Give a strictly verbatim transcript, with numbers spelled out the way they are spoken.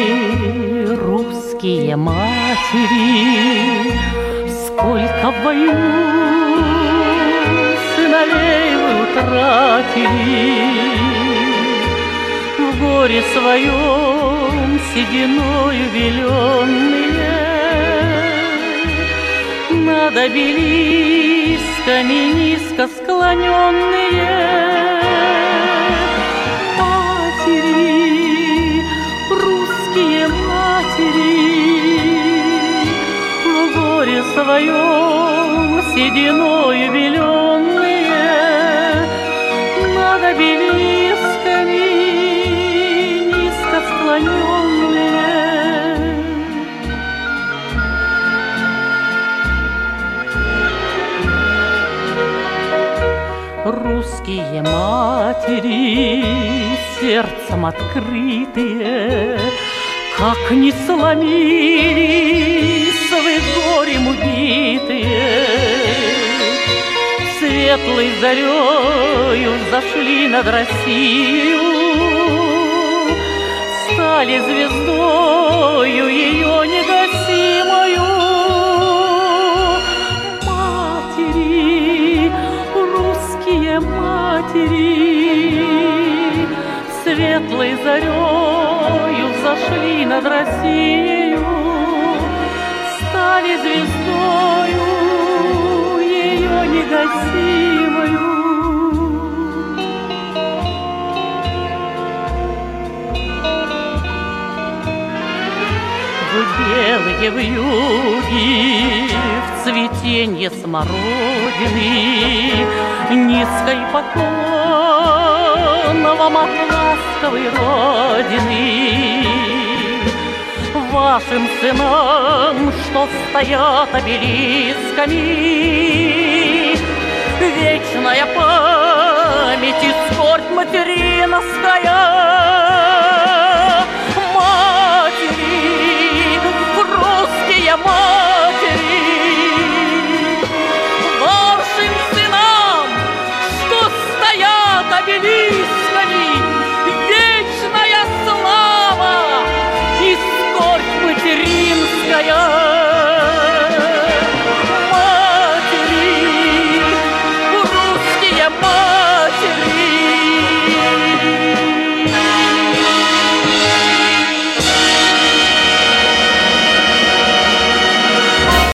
русские матери, сколько в войну сыновей вы утратили, в горе своем сединою беленные над обелисками низко склоненные. Матери, русские матери, в горе своем сединою беленные над обелисками низко склоненные. Русские матери, сердцем открытые, как не сломились вы горем убитые, светлой зарею зашли над Россию, стали звездою ее негасимою. Матери, русские матери, светлой зарею зашли над Россию, стали звездою ее негасимою. Вы белые вьюги в цветенье смородины, низкой поклона вам от ласковой родины. Вашим сынам, что стоят обелисками, вечная память и скорбь материнская. Матери, русские матери, вашим сынам, что стоят обелисками, вечная слава и скорбь материнская.